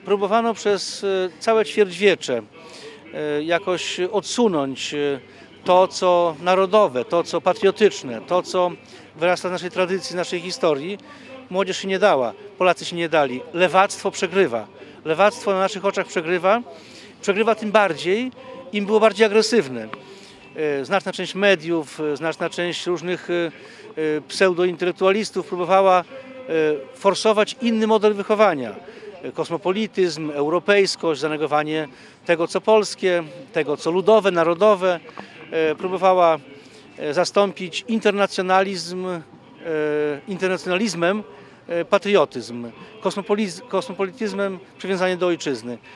Próbowano przez całe ćwierćwiecze jakoś odsunąć to, co narodowe, to, co patriotyczne, to, co wyrasta z naszej tradycji, z naszej historii. Młodzież się nie dała, Polacy się nie dali. Lewactwo przegrywa. Lewactwo na naszych oczach przegrywa. Przegrywa tym bardziej, im było bardziej agresywne. Znaczna część mediów, znaczna część różnych pseudointelektualistów próbowała forsować inny model wychowania. Kosmopolityzm, europejskość, zanegowanie tego, co polskie, tego, co ludowe, narodowe. Próbowała zastąpić internacjonalizmem patriotyzm, kosmopolityzmem przywiązanie do ojczyzny.